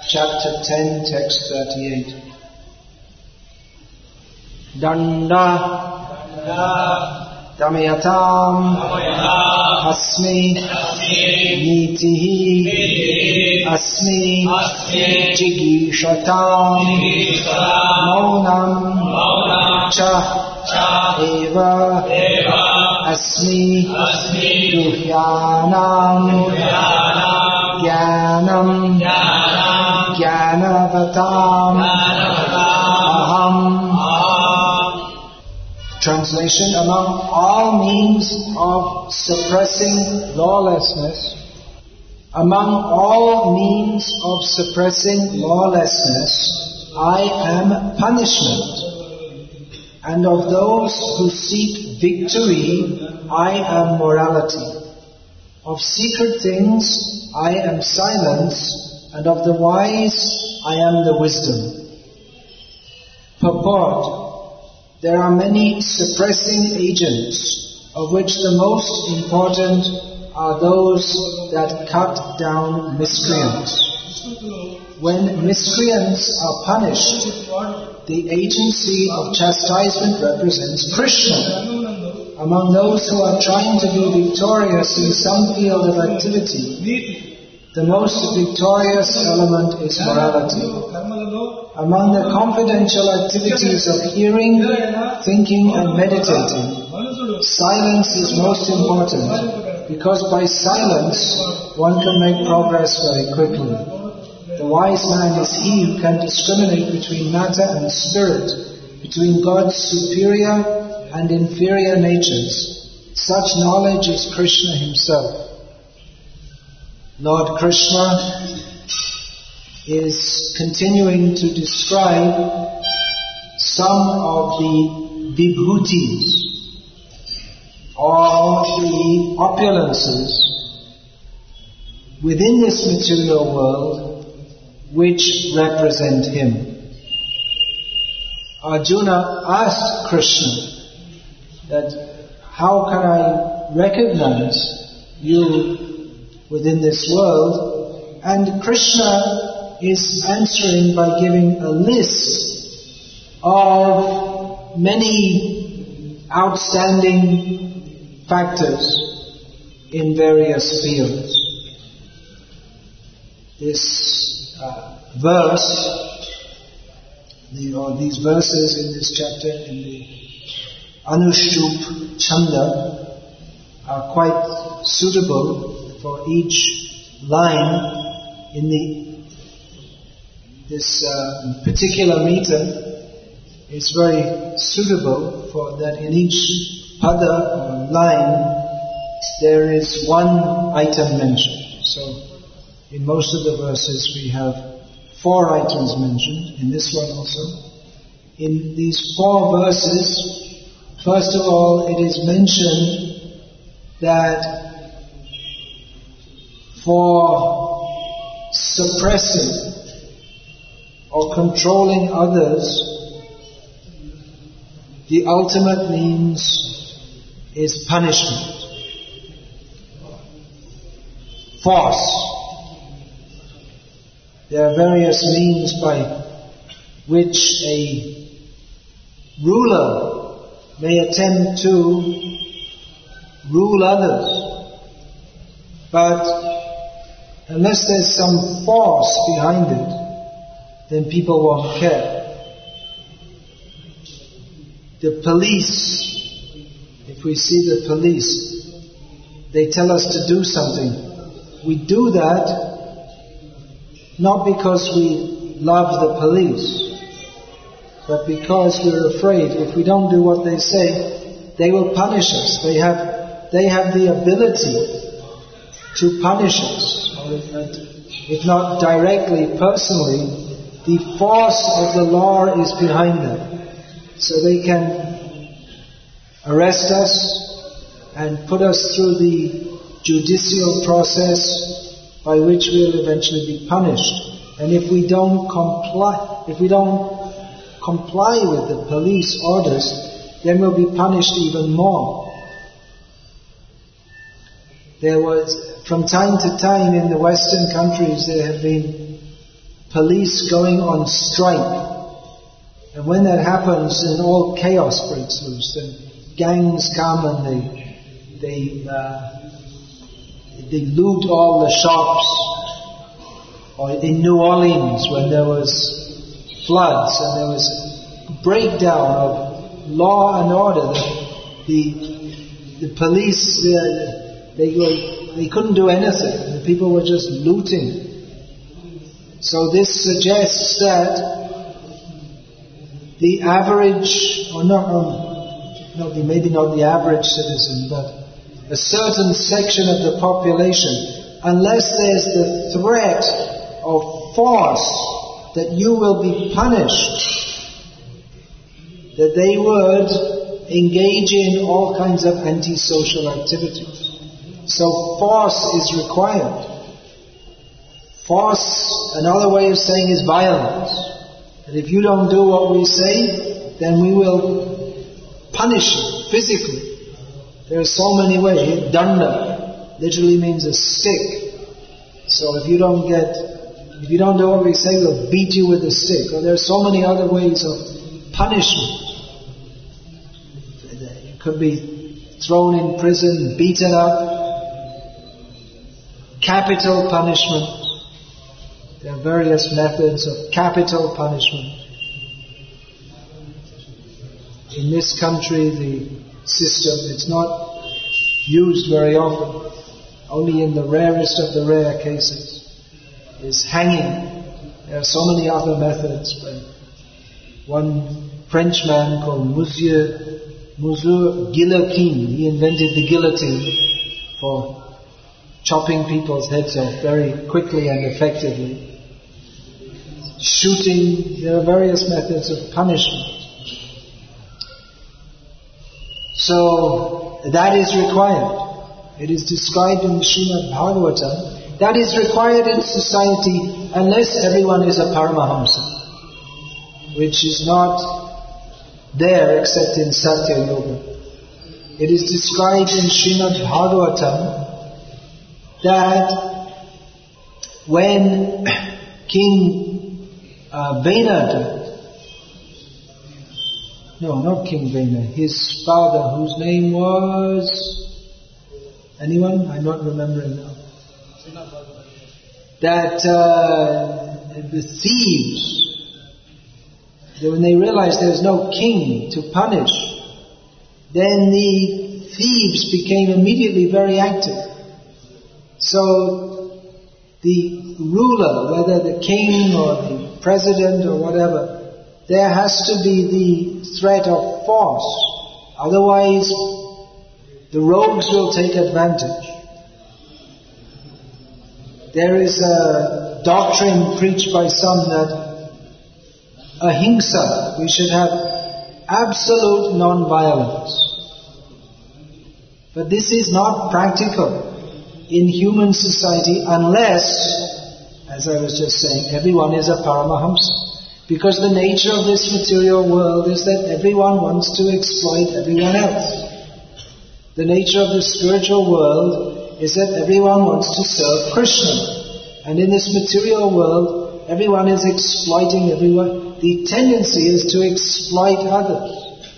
chapter 10, text 38. Danda Damayatam Asmi Nitihi Asmi Jigishatam Maunam Cha Eva Asmi Duhyanam Jnanam Jnanavatam Aham. Translation: among all means of suppressing lawlessness, I am punishment, and of those who seek victory, I am morality. Of secret things, I am silence, and of the wise, I am the wisdom. Purport: there are many suppressing agents, of which the most important are those that cut down miscreants. When miscreants are punished, the agency of chastisement represents Krishna. Among those who are trying to be victorious in some field of activity, the most victorious element is morality. Among the confidential activities of hearing, thinking and meditating, silence is most important, because by silence one can make progress very quickly. The wise man is he who can discriminate between matter and spirit, between God's superior and inferior natures. Such knowledge is Krishna himself. Lord Krishna is continuing to describe some of the vibhutis, or the opulences within this material world which represent him. Arjuna asked Krishna that, how can I recognize you within this world? And Krishna is answering by giving a list of many outstanding factors in various fields. This verse, these verses in this chapter, in the Anushtup Chanda, are quite suitable for each line in this particular meter. Is very suitable for that. In each pada or line there is one item mentioned. So in most of the verses we have 4 items mentioned, in this one also. In these 4 verses, first of all, it is mentioned that for suppressing or controlling others, the ultimate means is punishment. Force. There are various means by which a ruler may attempt to rule others. But unless there's some force behind it, then people won't care. The police, if we see the police, they tell us to do something. We do that not because we love the police, but because we're afraid if we don't do what they say, they will punish us. They have the ability to punish us, or if not directly, personally. The force of the law is behind them. So they can arrest us and put us through the judicial process by which we will eventually be punished. And if we don't comply with the police orders, then we'll be punished even more. There was, from time to time in the Western countries, there have been police going on strike. And when that happens, then all chaos breaks loose. And gangs come and they loot all the shops. Or in New Orleans, when there was floods and there was breakdown of law and order, the police they couldn't do anything. The people were just looting. So this suggests that the average, or maybe not the average citizen, but a certain section of the population, unless there's the threat of force that you will be punished, that they would engage in all kinds of antisocial activities. So force is required. Force, another way of saying, is violence. And if you don't do what we say, then we will punish you physically. There are so many ways. Danda literally means a stick. So if you don't do what we say, we'll beat you with a stick. Or there are so many other ways of punishment. You could be thrown in prison, beaten up. Capital punishment. There are various methods of capital punishment. In this country, the system, it's not used very often. Only in the rarest of the rare cases is hanging. There are so many other methods. But one Frenchman called Monsieur Guillotine, he invented the guillotine for chopping people's heads off very quickly and effectively. Shooting, there are various methods of punishment. So, that is required. It is described in the Srimad Bhagavatam. That is required in society unless everyone is a Paramahamsa, which is not there except in Satya Yoga. It is described in Srimad Bhagavatam that when King Vena died, no, not King Vena, his father, whose name was... Anyone? I'm not remembering now. That the thieves, when they realized there was no king to punish, then the thieves became immediately very active. So the ruler, whether the king or the president or whatever, there has to be the threat of force. Otherwise, the rogues will take advantage. There is a doctrine preached by some that ahimsa, we should have absolute non-violence. But this is not practical in human society unless, as I was just saying, everyone is a Paramahamsa. Because the nature of this material world is that everyone wants to exploit everyone else. The nature of the spiritual world is that everyone wants to serve Krishna. And in this material world, everyone is exploiting everyone. The tendency is to exploit others.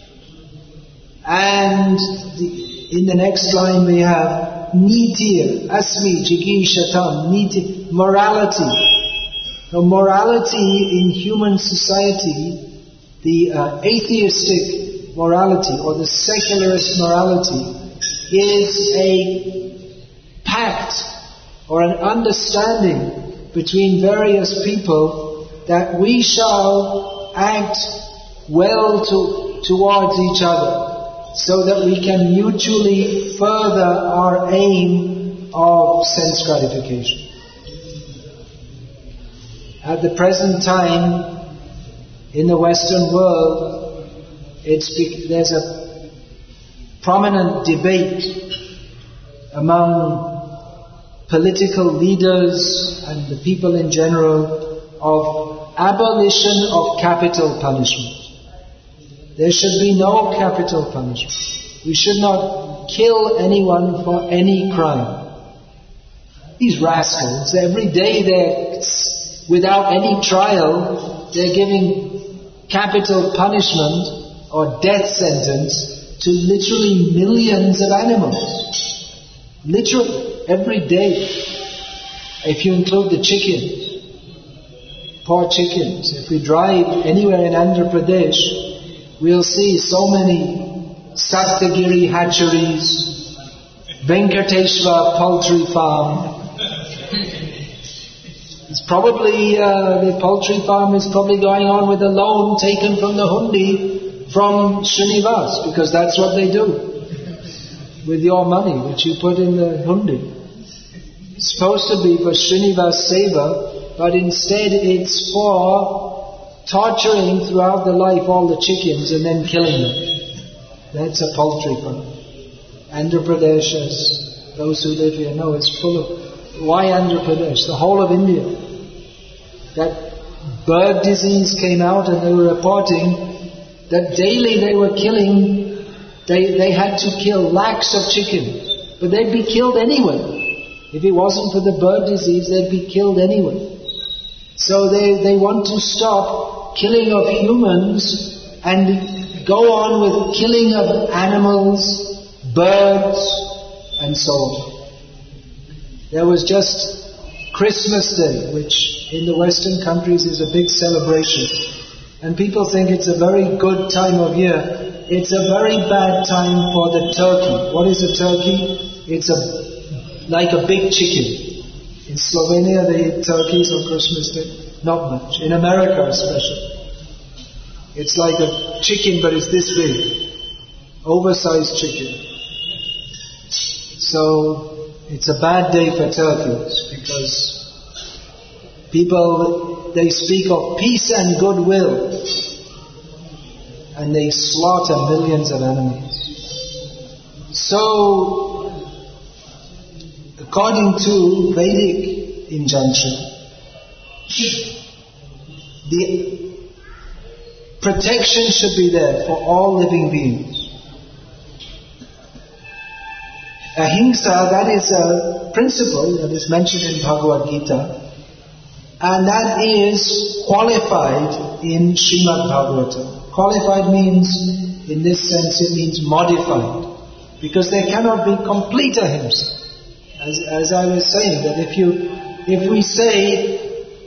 And in the next line we have Niti, Asmi, Jigishatam, Niti, morality. Now, morality in human society, the atheistic morality or the secularist morality, is a pact or an understanding between various people that we shall act well towards each other so that we can mutually further our aim of sense gratification. At the present time, in the Western world, there's a prominent debate among political leaders and the people in general of abolition of capital punishment. There should be no capital punishment. We should not kill anyone for any crime. These rascals, every day without any trial, they're giving capital punishment or death sentence to literally millions of animals. Literally, every day. If you include the chickens. Poor chickens. If we drive anywhere in Andhra Pradesh, we'll see so many Saptagiri hatcheries, Venkateshwar poultry farm. It's probably, the poultry farm is probably going on with a loan taken from the hundi from Srinivas, because that's what they do with your money, which you put in the hundi. It's supposed to be for Srinivas Seva, but instead it's for torturing throughout the life all the chickens and then killing them. That's a poultry farm. Andhra Pradesh, as those who live here know, is full of... Why Andhra Pradesh? The whole of India. That bird disease came out and they were reporting that daily they were killing, they had to kill lakhs of chickens. But they'd be killed anyway. If it wasn't for the bird disease, they'd be killed anyway. So they want to stop killing of humans and go on with killing of animals, birds, and so on. There was just Christmas Day, which in the Western countries is a big celebration. And people think it's a very good time of year. It's a very bad time for the turkey. What is a turkey? It's like a big chicken. In Slovenia they eat turkeys on Christmas Day. Not much. In America especially. It's like a chicken, but it's this big. Oversized chicken. So it's a bad day for turkeys because people, they speak of peace and goodwill and they slaughter millions of animals. So, according to Vedic injunction, the protection should be there for all living beings. Ahimsa, that is a principle that is mentioned in Bhagavad Gita, and that is qualified in Srimad Bhagavatam. Qualified means, in this sense, it means modified, because there cannot be complete ahimsa. As I was saying, that if we say,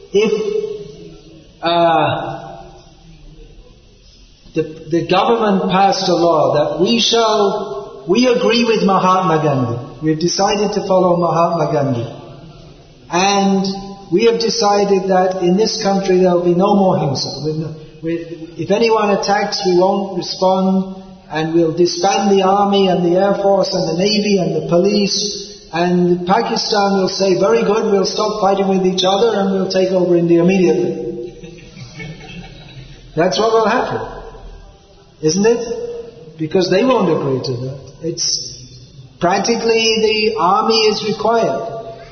the government passed a law that we agree with Mahatma Gandhi. We've decided to follow Mahatma Gandhi. And we have decided that in this country there will be no more himsa. If anyone attacks, we won't respond, and we'll disband the army and the air force and the navy and the police. And Pakistan will say, very good, we'll stop fighting with each other and we'll take over India immediately. That's what will happen. Isn't it? Because they won't agree to that. It's practically the army is required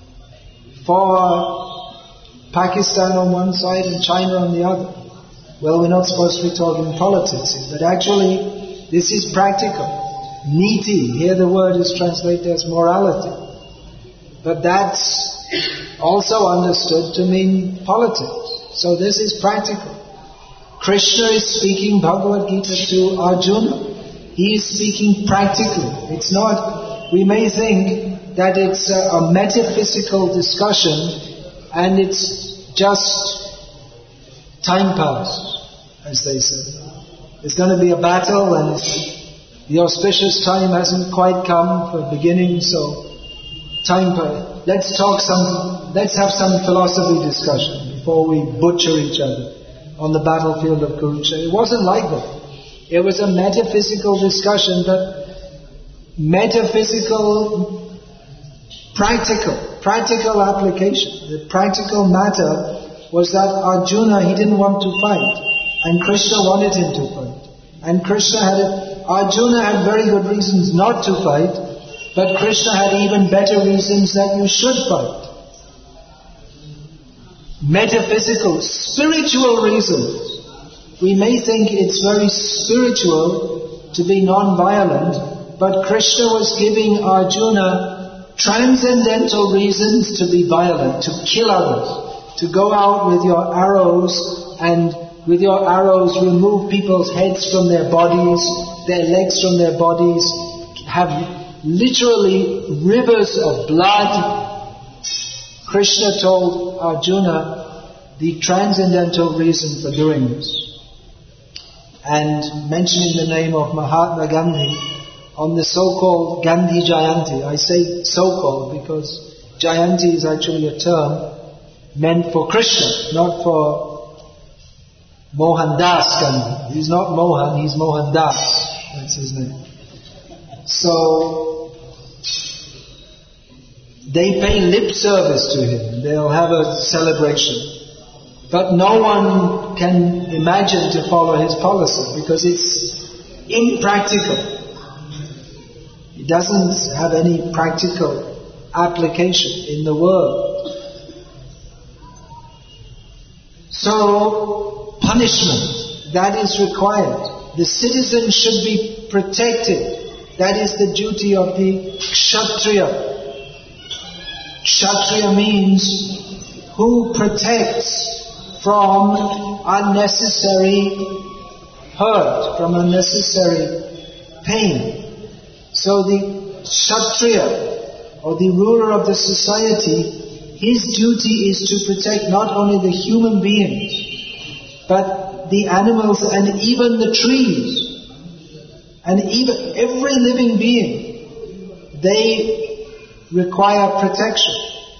for Pakistan on one side and China on the other. Well, we're not supposed to be talking politics, but actually this is practical. Niti, here the word is translated as morality. But that's also understood to mean politics. So this is practical. Krishna is speaking Bhagavad Gita to Arjuna. He is speaking practically. It's not, we may think that it's a metaphysical discussion and it's just time pass, as they say. There's going to be a battle and the auspicious time hasn't quite come for beginning, so time pass. Let's have some philosophy discussion before we butcher each other on the battlefield of Kurukshetra. It wasn't like that. It was a metaphysical discussion, but metaphysical, practical application. The practical matter was that Arjuna, he didn't want to fight, and Krishna wanted him to fight. And Arjuna had very good reasons not to fight, but Krishna had even better reasons that you should fight. Metaphysical, spiritual reasons. We may think it's very spiritual to be non-violent, but Krishna was giving Arjuna transcendental reasons to be violent, to kill others, to go out with your arrows and with your arrows remove people's heads from their bodies, their legs from their bodies, have literally rivers of blood. Krishna told Arjuna the transcendental reason for doing this. And mentioning the name of Mahatma Gandhi on the so-called Gandhi Jayanti. I say so-called because Jayanti is actually a term meant for Krishna, not for Mohandas Gandhi. He's not Mohan, he's Mohandas. That's his name. So, they pay lip service to him. They'll have a celebration. But no one can imagine to follow his policy because it's impractical. It doesn't have any practical application in the world. So, punishment, that is required. The citizens should be protected. That is the duty of the Kshatriya. Kshatriya means who protects from unnecessary hurt, from unnecessary pain. So the Kshatriya, or the ruler of the society, his duty is to protect not only the human beings, but the animals and even the trees, and even every living being. They require protection.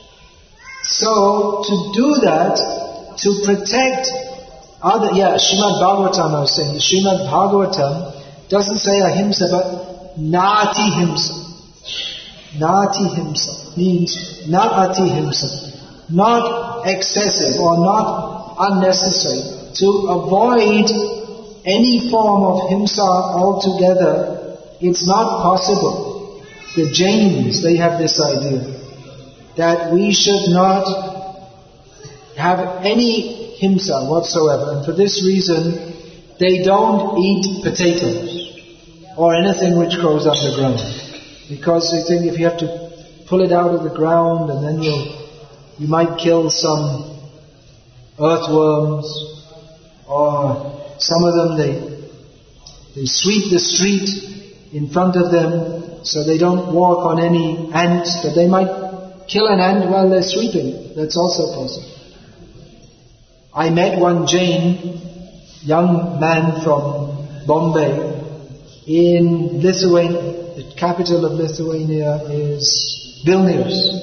So, to do that, to protect other, Srimad Bhagavatam I was saying, the Srimad Bhagavatam doesn't say ahimsa, but nati himsa. Nati himsa means not ati himsa, not excessive or not unnecessary. To avoid any form of himsa altogether, it's not possible. The Jains, they have this idea that we should not have any himsa whatsoever. And for this reason, they don't eat potatoes or anything which grows underground. Because they think if you have to pull it out of the ground and then you might kill some earthworms, or some of them they sweep the street in front of them so they don't walk on any ants, but they might kill an ant while they're sweeping. That's also possible. I met one Jain, young man from Bombay, in Lithuania. The capital of Lithuania is Vilnius.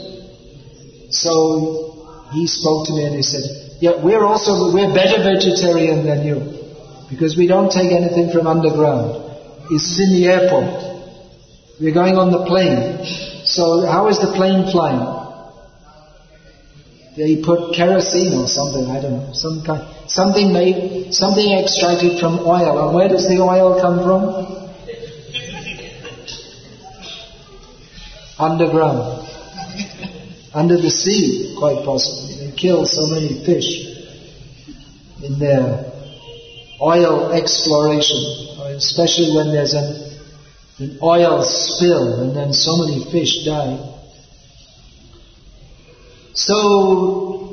So he spoke to me and he said, we're better vegetarian than you, because we don't take anything from underground. It's in the airport. We're going on the plane. So how is the plane flying? They put kerosene or something, I don't know, something extracted from oil. And where does the oil come from? Underground. Under the sea, quite possibly. They kill so many fish in their oil exploration, especially when there's an oil spill and then so many fish die. So,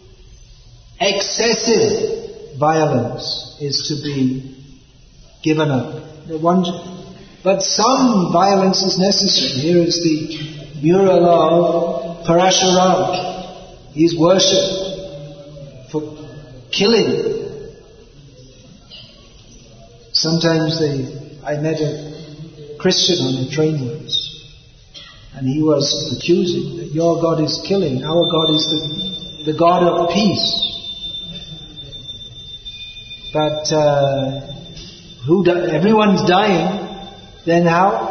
excessive violence is to be given up. But some violence is necessary. Here is the mural of Parashuram. He's worshipped for killing. Sometimes I met a Christian on the train once, and he was accusing that your God is killing, our God is the God of peace. But everyone's dying, then how?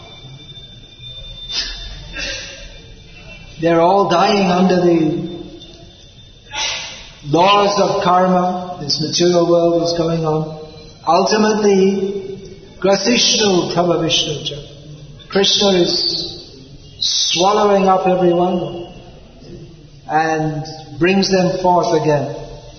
They're all dying under the laws of karma. This material world is going on. Ultimately, Grasishnu Prabhavishnuja. Krishna is swallowing up everyone and brings them forth again.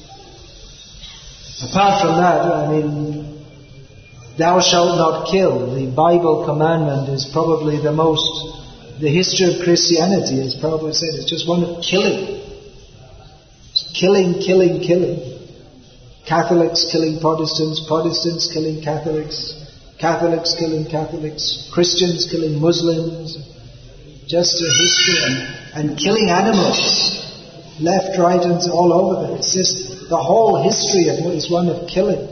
Apart from that, thou shalt not kill. The Bible commandment is probably the history of Christianity is probably said it's just one of killing. killing. Catholics killing Protestants, Protestants killing Catholics, Catholics killing Catholics, Christians killing Muslims. Just a history, and killing animals, left, right, and all over them. It's just the whole history of what is one of killing.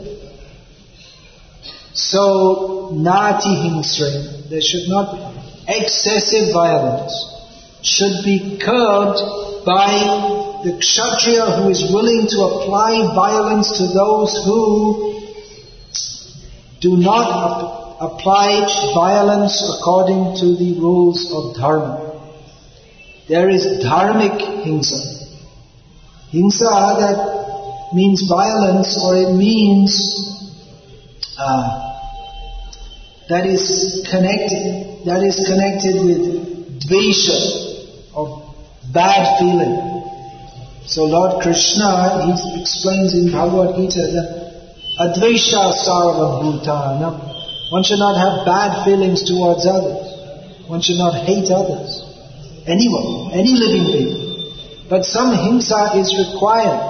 So, nati hingsring, there should not be excessive violence, should be curbed by the kshatriya who is willing to apply violence to those who do not apply violence according to the rules of dharma. There is dharmic hingsa. Hingsa that means violence, or it means that is connected with dvesha, of bad feeling. So Lord Krishna, he explains in Bhagavad Gita that advesha sarva bhutana. One should not have bad feelings towards others. One should not hate others. Anyone, any living being. But some hingsa is required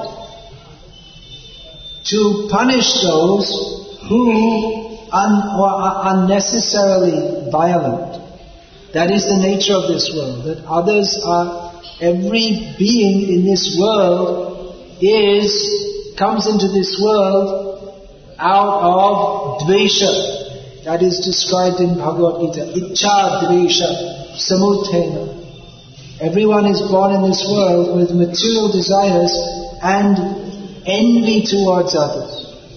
to punish those who are unnecessarily violent. That is the nature of this world. That others are, every being in this world comes into this world out of dvesha. That is described in Bhagavad Gita. Ichcha dvesha samudhena. Everyone is born in this world with material desires and envy towards others.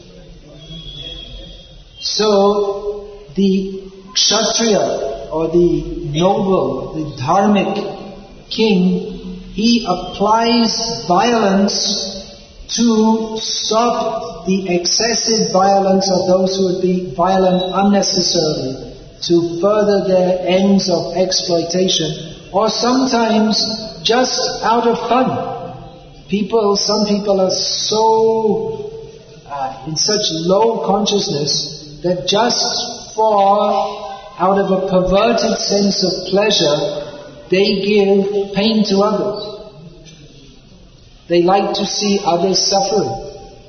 So, the kshatriya, or the noble, the dharmic king, he applies violence to stop the excessive violence of those who would be violent unnecessarily, to further their ends of exploitation, or sometimes just out of fun. Some people are so in such low consciousness that just out of a perverted sense of pleasure, they give pain to others. They like to see others suffering.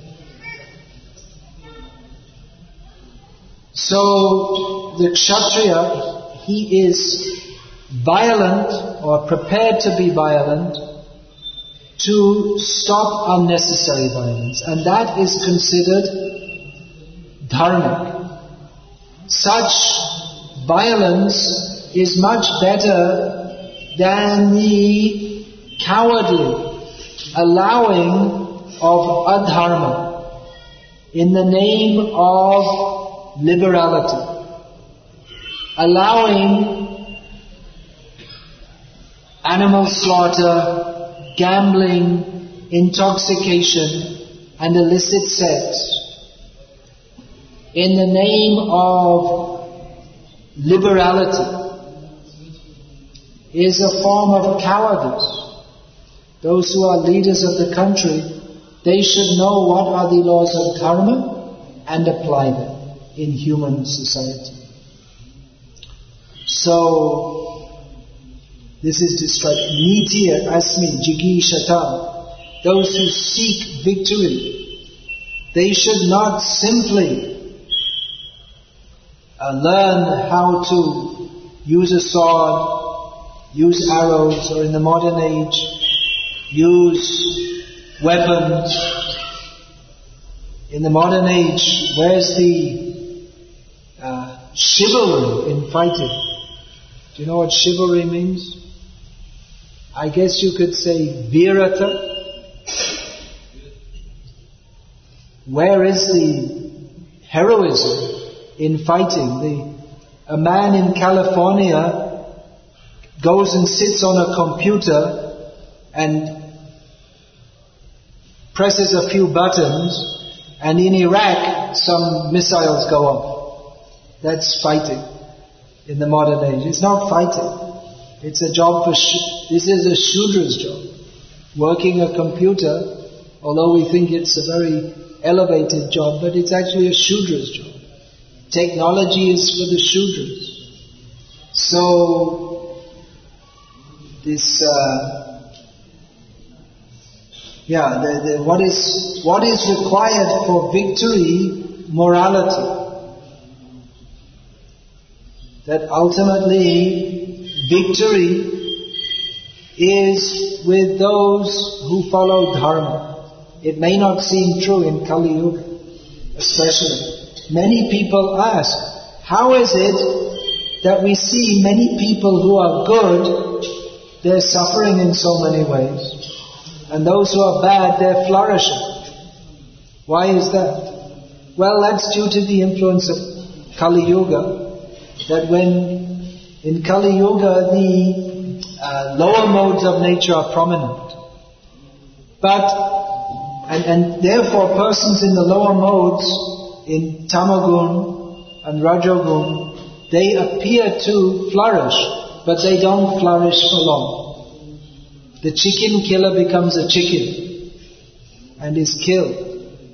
So the kshatriya, he is violent or prepared to be violent to stop unnecessary violence, and that is considered dharmic. Such violence is much better than the cowardly allowing of adharma in the name of liberality, allowing animal slaughter, gambling, intoxication, and illicit sex in the name of liberality is a form of cowardice. Those who are leaders of the country, they should know what are the laws of dharma and apply them in human society. So, this is described. Nitya asmi jigishata. Those who seek victory, they should not simply learn how to use a sword, use arrows, or in the modern age, use weapons. In the modern age, where's the chivalry in fighting? Do you know what chivalry means? I guess you could say virata. Where is the heroism in fighting? A man in California goes and sits on a computer and presses a few buttons, and in Iraq some missiles go off. That's fighting in the modern age. It's not fighting. It's a job this is a Shudra's job. Working a computer, although we think it's a very elevated job, but it's actually a Shudra's job. Technology is for the Shudras. So, this What is required for victory? Morality. That ultimately victory is with those who follow dharma. It may not seem true in Kali Yuga, especially. Many people ask, how is it that we see many people who are good, they're suffering in so many ways, and those who are bad, they're flourishing? Why is that? Well, that's due to the influence of Kali Yuga. That when in Kali Yuga the lower modes of nature are prominent, and therefore persons in the lower modes, in Tamagun and Rajogun, they appear to flourish, but they don't flourish for long. The chicken killer becomes a chicken and is killed.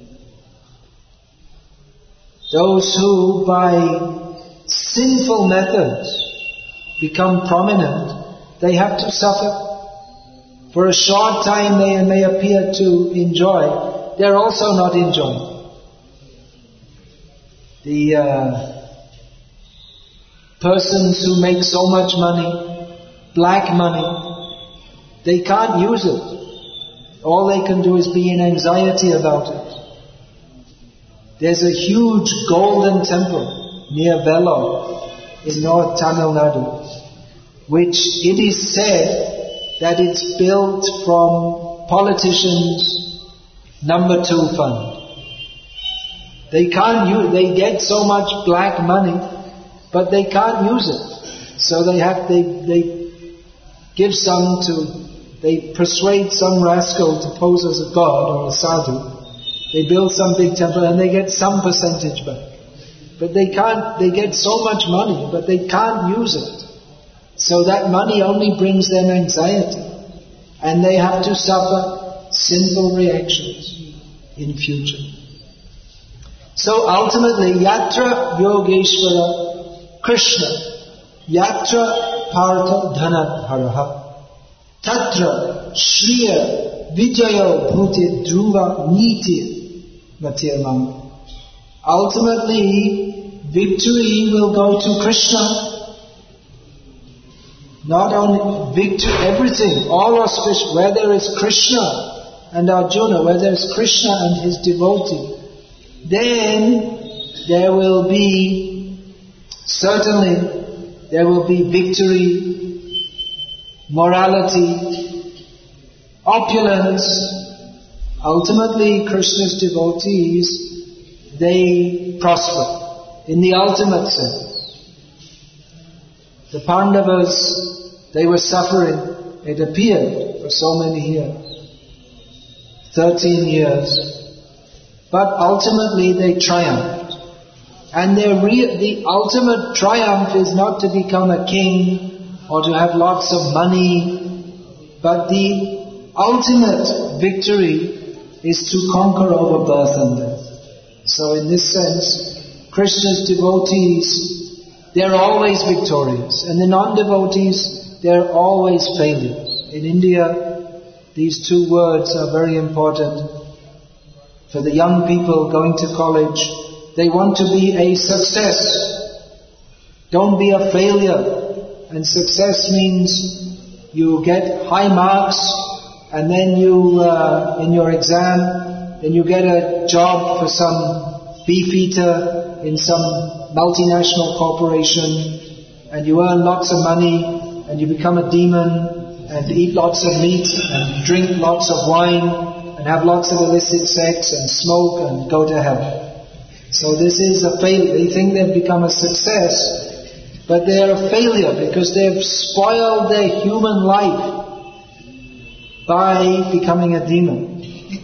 Those who by sinful methods become prominent, they have to suffer. For a short time they may appear to enjoy, they're also not enjoying. The persons who make so much money, black money, they can't use it. All they can do is be in anxiety about it. There's a huge golden temple near Vellore in North Tamil Nadu, which it is said that it's built from politicians' number 2 fund. They can't use, they get so much black money, but they can't use it. So they give some they persuade some rascal to pose as a god or a sadhu. They build some big temple and they get some percentage back. But they get so much money, but they can't use it. So that money only brings them anxiety. And they have to suffer sinful reactions in future. So ultimately, Yatra Yogeshwara Krishna, Yatra Partha Dhanadharaha, Tatra Shriya Vijayo Bhuti Dhruva Niti Matirmam. Ultimately, victory will go to Krishna. Not only victory, everything, all auspicious, whether it's Krishna and Arjuna, whether it's Krishna and his devotee, then there will be, certainly, there will be victory, morality, opulence. Ultimately, Krishna's devotees, they prosper in the ultimate sense. The Pandavas, they were suffering, it appeared, for so many years, 13 years. But ultimately they triumphed. And the ultimate triumph is not to become a king or to have lots of money, but the ultimate victory is to conquer over birth and death. So in this sense, Krishna's devotees, they're always victorious. And the non-devotees, they're always failures. In India, these 2 words are very important. For the young people going to college, they want to be a success. Don't be a failure. And success means you get high marks, and then you, in your exam, then you get a job for some beefeater in some multinational corporation, and you earn lots of money, and you become a demon, and eat lots of meat, and drink lots of wine, and have lots of illicit sex and smoke and go to hell. So this is a failure. They think they've become a success, but they're a failure because they've spoiled their human life by becoming a demon.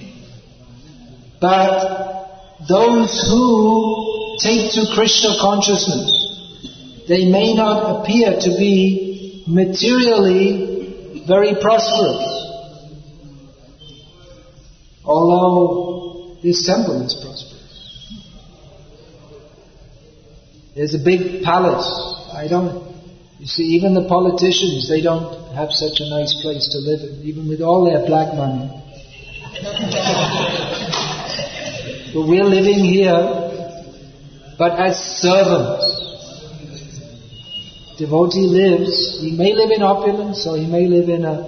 But those who take to Krishna consciousness, they may not appear to be materially very prosperous. Although this temple is prosperous. There's a big palace. You see, even the politicians, they don't have such a nice place to live in, even with all their black money. But we're living here, but as servants. Devotee lives, he may live in opulence, or he may live in a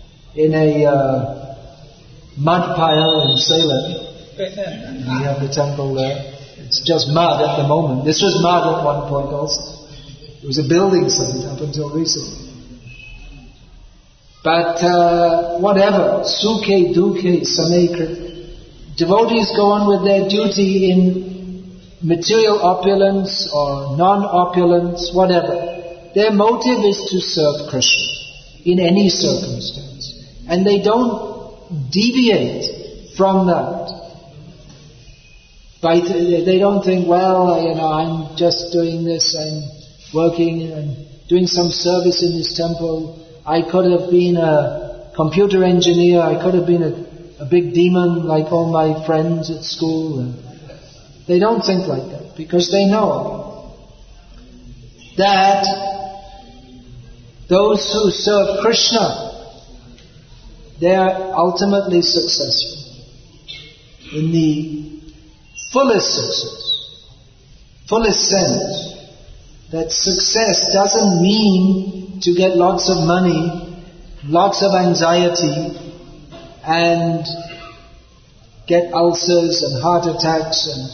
mud pile in Salem. We have the temple there. It's just mud at the moment. This was mud at one point also. It was a building site up until recently. But whatever, sukhe, dukhe, samekrit. Devotees go on with their duty in material opulence or non-opulence, whatever. Their motive is to serve Krishna in any circumstance. And they don't deviate from that. They don't think, well, I'm just doing this, I'm working and doing some service in this temple. I could have been a computer engineer, I could have been a big demon like all my friends at school. They don't think like that because they know that those who serve Krishna, they are ultimately successful in the fullest sense. That success doesn't mean to get lots of money, lots of anxiety, and get ulcers and heart attacks and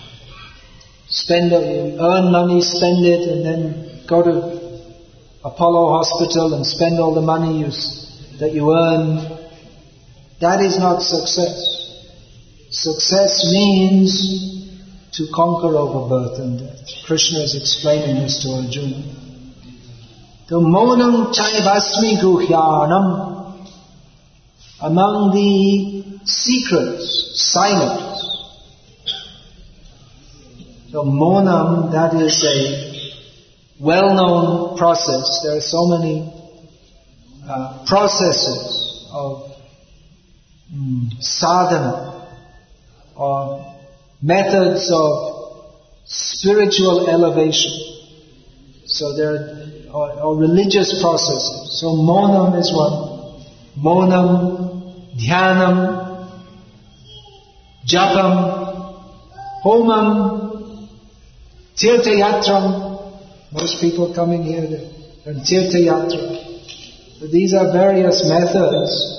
earn money, spend it, and then go to Apollo Hospital and spend all the money that you earn. That is not success. Success means to conquer over birth and death. Krishna is explaining this to Arjuna. The monam chaivasmi guhyanam. Among the secrets, silence. So monam, that is a well-known process. There are so many processes of sadhana or methods of spiritual elevation. So there are religious processes. So monam is one. Monam, dhyanam, japam, homam, tirthayatram. Most people coming here and tirthayatra. But these are various methods.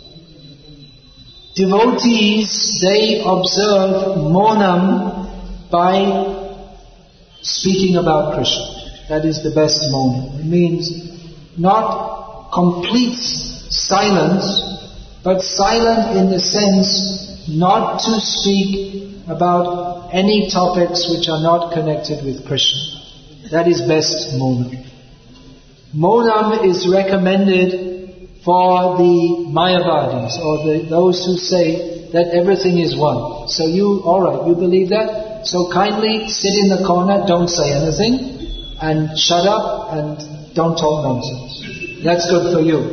Devotees, they observe monam by speaking about Krishna. That is the best monam. It means not complete silence, but silent in the sense not to speak about any topics which are not connected with Krishna. That is best monam. Monam is recommended for the Mayavadis, or those who say that everything is one. So you believe that? So kindly sit in the corner, don't say anything, and shut up and don't talk nonsense. That's good for you.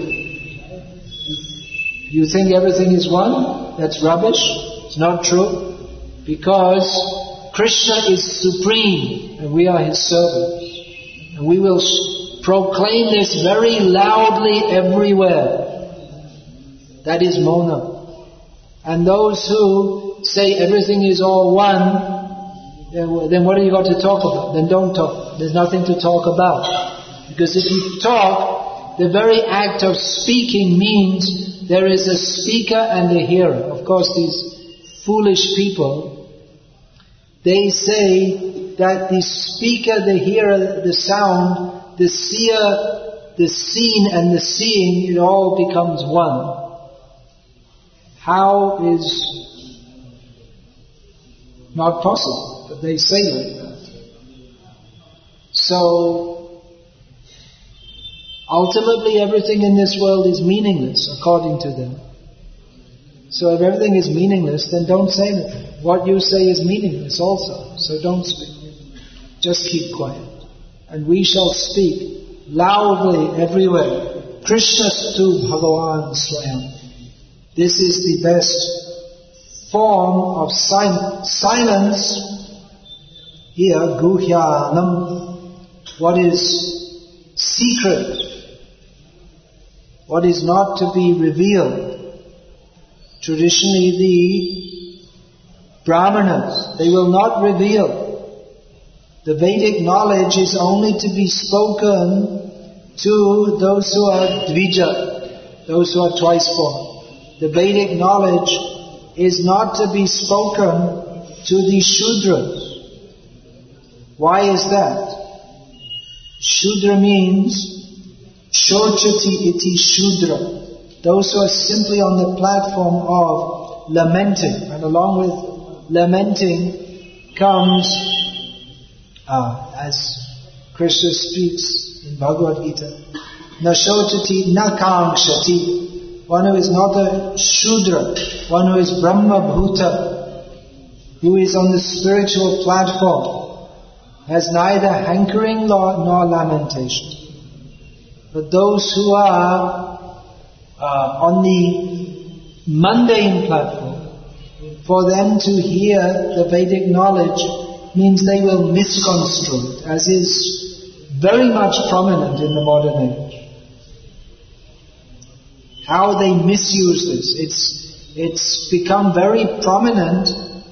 You think everything is one? That's rubbish. It's not true. Because Krishna is supreme and we are His servants. And we will proclaim this very loudly everywhere. That is monam. And those who say everything is all one, then what have you got to talk about? Then don't talk. There's nothing to talk about. Because if you talk, the very act of speaking means there is a speaker and a hearer. Of course, these foolish people, they say that the speaker, the hearer, the sound, the seer, the seen and the seeing, it all becomes one. How is not possible, but they say like that. So, ultimately everything in this world is meaningless, according to them. So if everything is meaningless, then don't say anything. What you say is meaningless also, so don't speak. Just keep quiet. And we shall speak loudly everywhere. Krishnastu Bhagavan Swayam. This is the best form of silence. Here, Guhyanam. What is secret? What is not to be revealed? traditionally the Brahmanas, they will not reveal. The Vedic knowledge is only to be spoken to those who are dvija, those who are twice born. The Vedic knowledge is not to be spoken to the Shudras. Why is that? Shudra means shochati iti Shudra. Those who are simply on the platform of lamenting. And along with lamenting comes, as Krishna speaks in Bhagavad Gita, na shochati na kangshati. One who is not a Shudra, one who is Brahma Bhuta, who is on the spiritual platform, has neither hankering nor lamentation. But those who are on the mundane platform, for them to hear the Vedic knowledge means they will misconstrue it, as is very much prominent in the modern age. How they misuse this. It's become very prominent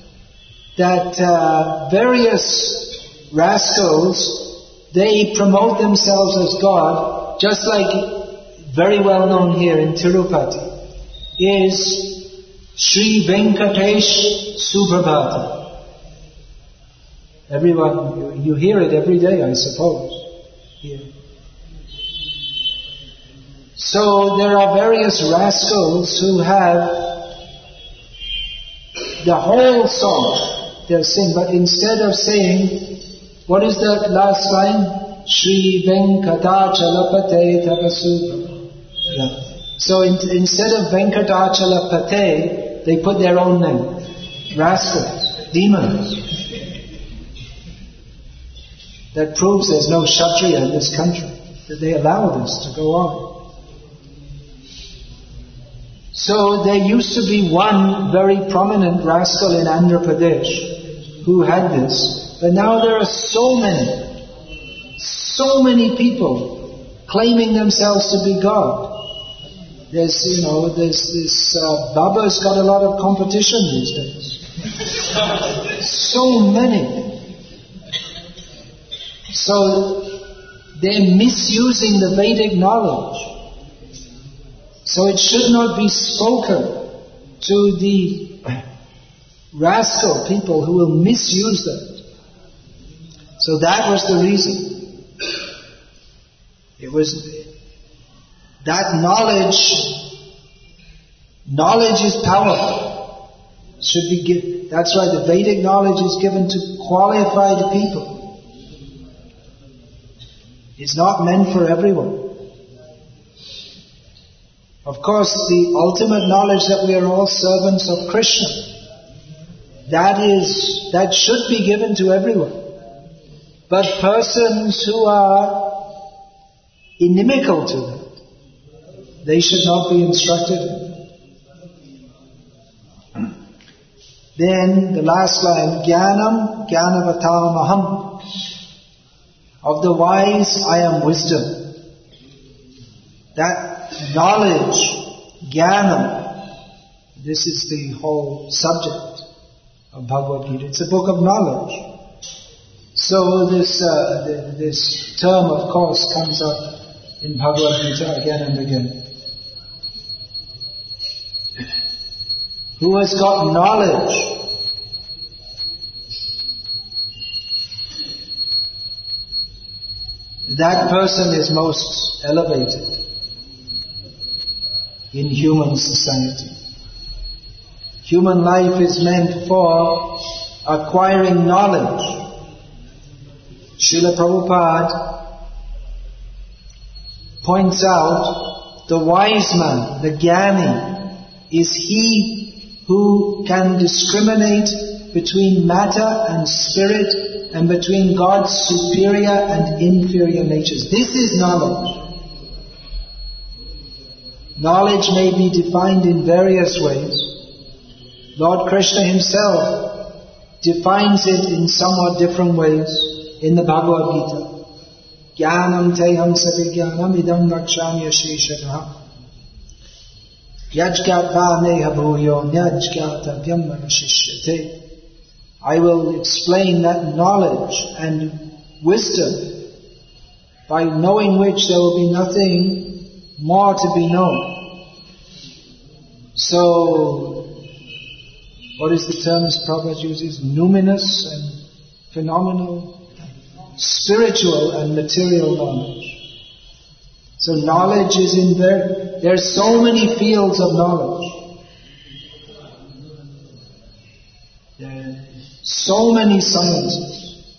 that various rascals, they promote themselves as God, just like very well known here in Tirupati is Sri Venkatesh Subhabhata. Everyone, you hear it every day, I suppose. Here. So there are various rascals who have the whole song they'll sing, but instead of saying, what is the last line? Shri Venkatachalapate Tapasubha. Yeah. So instead of Venkatachalapate, they put their own name. Rascals, demons. That proves there's no Kshatriya in this country, that they allow this to go on. So there used to be one very prominent rascal in Andhra Pradesh who had this, but now there are so many people claiming themselves to be God. There's this Baba's got a lot of competition these days. So many. So they're misusing the Vedic knowledge. So it should not be spoken to the rascal people who will misuse that. So that was the reason. It was that knowledge is powerful. Should be given. That's why the Vedic knowledge is given to qualified people. It's not meant for everyone. Of course, the ultimate knowledge that we are all servants of Krishna, that should be given to everyone. But persons who are inimical to that, they should not be instructed. Then the last line, Jnanam Jnanavatamaham. Of the wise I am wisdom. That knowledge, jnana, this is the whole subject of Bhagavad Gita. It's a book of knowledge. So this term, of course, comes up in Bhagavad Gita again and again. Who has got knowledge? That person is most elevated in human society. Human life is meant for acquiring knowledge. Srila Prabhupada points out the wise man, the jnani, is he who can discriminate between matter and spirit and between God's superior and inferior natures. This is knowledge. Knowledge may be defined in various ways. Lord Krishna himself defines it in somewhat different ways in the Bhagavad Gita. Jnanam teham savijnanam idam vakshami asheshataha. Yajgatva neha bhuyo nyajgatavyam manushishyate. I will explain that knowledge and wisdom by knowing which there will be nothing more to be known. So, what is the terms Prabhupada uses? Numinous and phenomenal, spiritual and material knowledge. So knowledge is in there. There are so many fields of knowledge. There are so many sciences.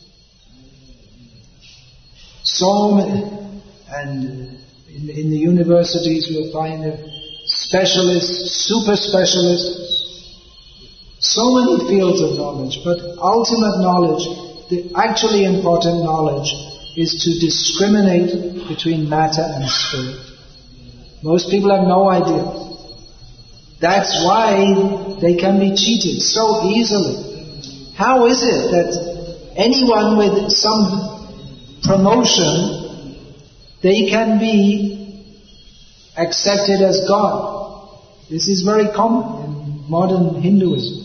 So many. And in the universities we'll find specialists, super specialists. So many fields of knowledge. But ultimate knowledge, the actually important knowledge, is to discriminate between matter and spirit. Most people have no idea. That's why they can be cheated so easily. How is it that anyone with some promotion, they can be accepted as God? This is very common in modern Hinduism.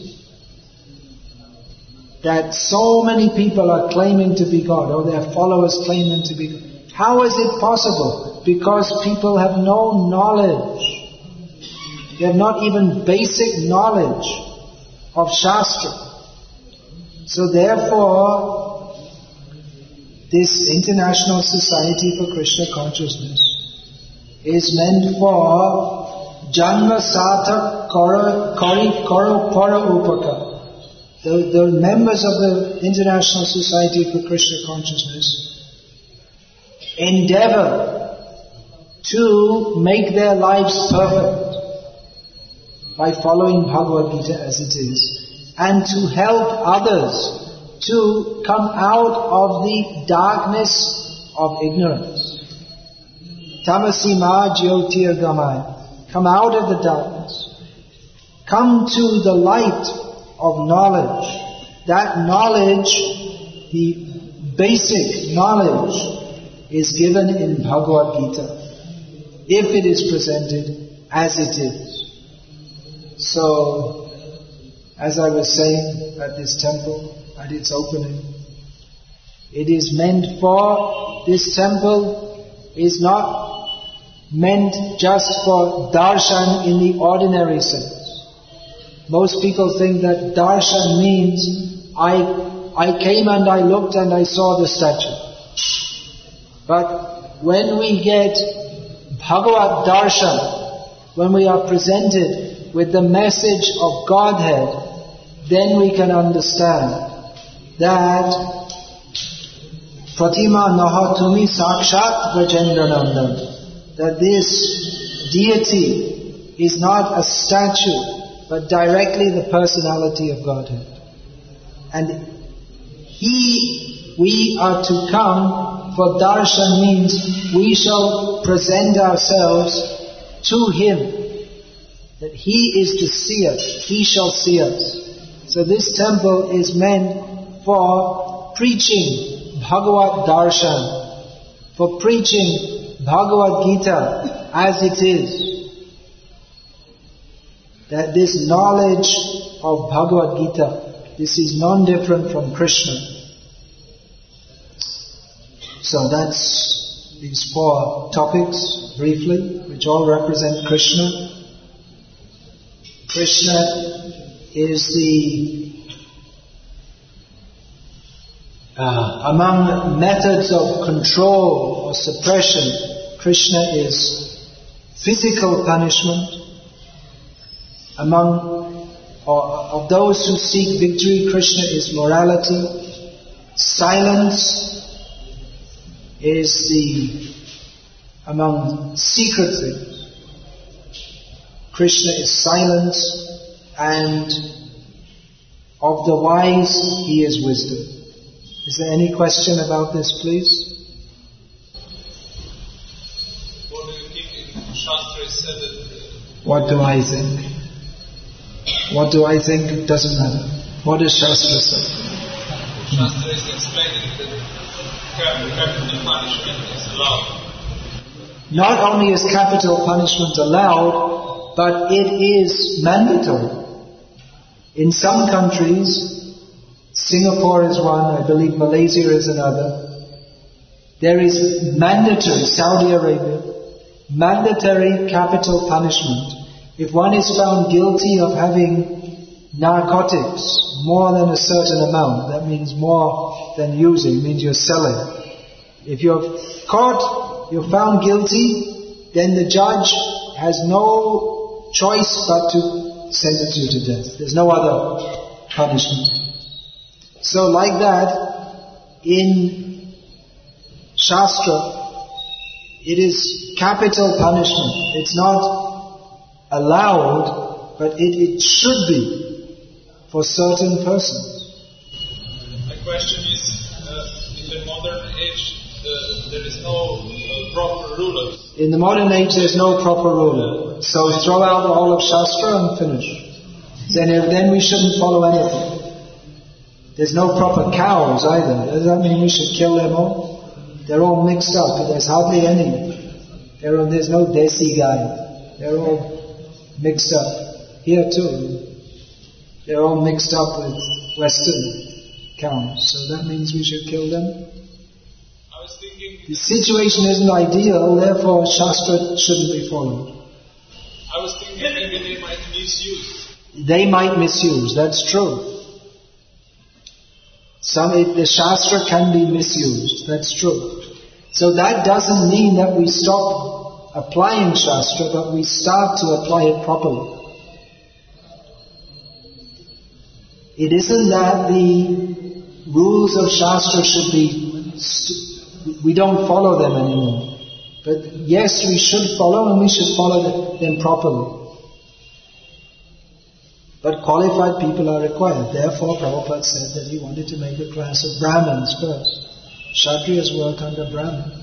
That so many people are claiming to be God, or their followers claiming to be God. How is it possible? Because people have no knowledge. They have not even basic knowledge of Shastra. So therefore, this International Society for Krishna Consciousness is meant for Janma Sathak Karo Para Upaka. The members of the International Society for Krishna Consciousness endeavor to make their lives perfect by following Bhagavad Gita as it is, and to help others to come out of the darkness of ignorance. Tamasi ma jyotir gamaya. Come out of the darkness. Come to the light of knowledge. That knowledge, the basic knowledge, is given in Bhagavad Gita, if it is presented as it is. So, as I was saying at this temple, at its opening, it is meant for, this temple is not meant just for darshan in the ordinary sense. Most people think that darshan means I came and I looked and I saw the statue. But when we get Bhagavad darshan, when we are presented with the message of Godhead, then we can understand that Pratima Nahatumi Sakshat Vrajendranandam, that this deity is not a statue, but directly the personality of Godhead. And we are to come, for darshan means we shall present ourselves to Him, that He is to see us, He shall see us. So this temple is meant for preaching Bhagavad darshan, for preaching Bhagavad Gita as it is. That this knowledge of Bhagavad Gita, this is non-different from Krishna. So that's these 4 topics, briefly, which all represent Krishna. Krishna is among methods of control or suppression, Krishna is physical punishment. Of those who seek victory, Krishna is morality. Silence is among secret things. Krishna is silence, and of the wise, He is wisdom. Is there any question about this, please? What do you think in Shastra is said that... What do I think? What do I think? It doesn't matter. What does Shastra say? Shastra is explaining that capital punishment is allowed. Not only is capital punishment allowed, but it is mandatory. In some countries, Singapore is one, I believe Malaysia is another, there is mandatory, Saudi Arabia, mandatory capital punishment. If one is found guilty of having narcotics more than a certain amount, that means more than using, means you're selling. If you're caught, you're found guilty, then the judge has no choice but to sentence you to death. There's no other punishment. So like that, in Shastra, it is capital punishment. It's not allowed, but it should be for certain persons. My question is, in the modern age, there is no proper rulers. In the modern age, there's no proper ruler. So throw out all of Shastra and finish. Then we shouldn't follow anything. There's no proper cows either. Does that mean we should kill them all? They're all mixed up. There's hardly any. There's no desi guy. They're all mixed up. Here too. They're all mixed up with Western cows. So that means we should kill them? I was thinking... The situation isn't ideal, therefore Shastra shouldn't be followed. I was thinking maybe they might misuse. They might misuse, that's true. The Shastra can be misused, that's true. So that doesn't mean that we stop applying Shastra, but we start to apply it properly. It isn't that the rules of Shastra should be, we don't follow them anymore. But yes, we should follow and we should follow them properly. But qualified people are required. Therefore, Prabhupada said that he wanted to make a class of Brahmins first. Kshatriyas work under Brahmins.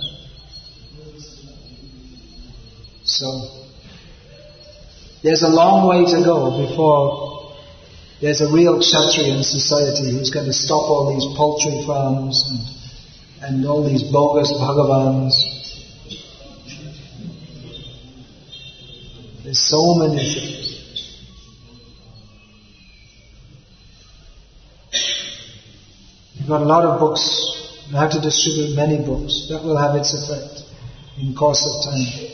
So, there's a long way to go before there's a real Kshatriya in society who's going to stop all these poultry farms and all these bogus Bhagavans. There's so many things. You've got a lot of books. You have to distribute many books. That will have its effect in course of time.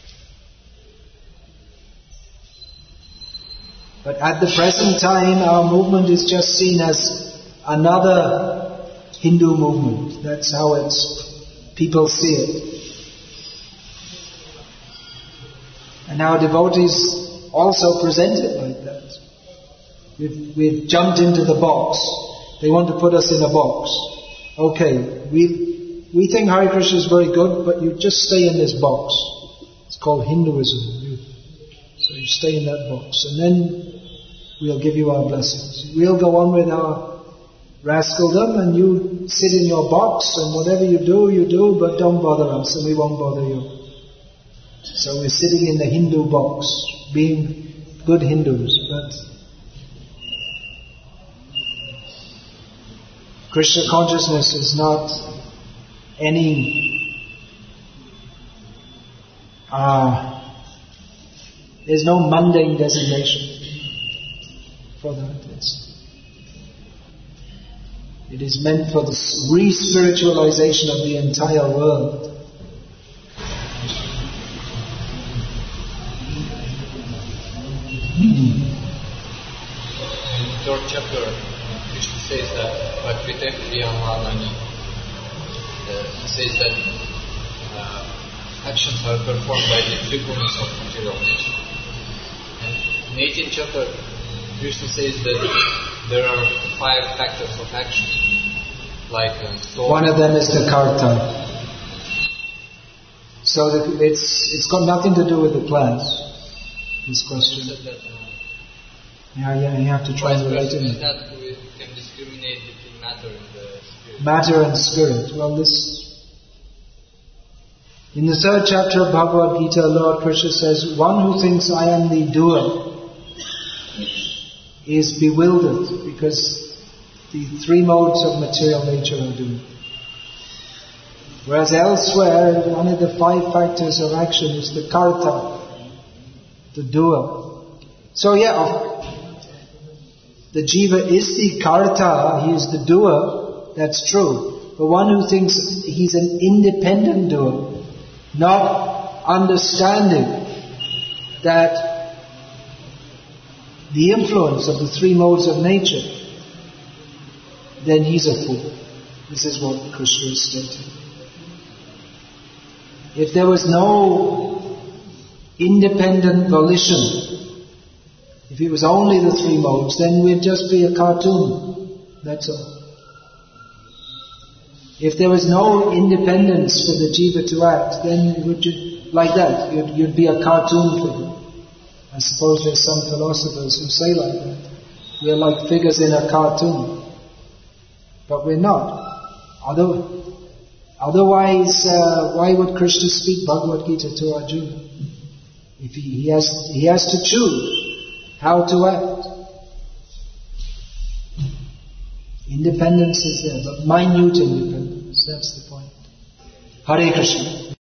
But at the present time, our movement is just seen as another Hindu movement. That's how people see it. And our devotees also present it like that. We've jumped into the box. They want to put us in a box. Okay, we think Hare Krishna is very good, but you just stay in this box. It's called Hinduism. So you stay in that box. And then we'll give you our blessings. We'll go on with our rascaldom and you sit in your box and whatever you do, but don't bother us and we won't bother you. So we're sitting in the Hindu box, being good Hindus, but Krishna consciousness is not there's no mundane designation for that. It is meant for the re-spiritualization of the entire world. In the third chapter, Krishna says that Bhakti Priyamanani, he says that actions are performed by the fickleness of material nature. And in 18th chapter, Krishna says that there are 5 factors of action, like one of them is the karta. So it's got nothing to do with the class. This question. You have to try and relate it. That we can discriminate between matter and spirit. Matter and spirit. Well, in the 3rd chapter of Bhagavad Gita, Lord Krishna says, one who thinks I am the doer is bewildered because the 3 modes of material nature are doing. Whereas elsewhere, one of the 5 factors of action is the karta. the doer. So the jiva is the karta, he is the doer, that's true. But one who thinks he's an independent doer, not understanding that the influence of the three modes of nature, then he's a fool. This is what Krishna is stating. If there was no independent volition, if it was only the three modes, then we'd just be a cartoon. That's all. If there was no independence for the jiva to act, then it would like that. You'd be a cartoon figure. I suppose there's some philosophers who say like that. We're like figures in a cartoon. But we're not. Otherwise, why would Krishna speak Bhagavad Gita to Arjuna? If he has to choose how to act. Independence is there, but minute independence, that's the point. Hare Krishna.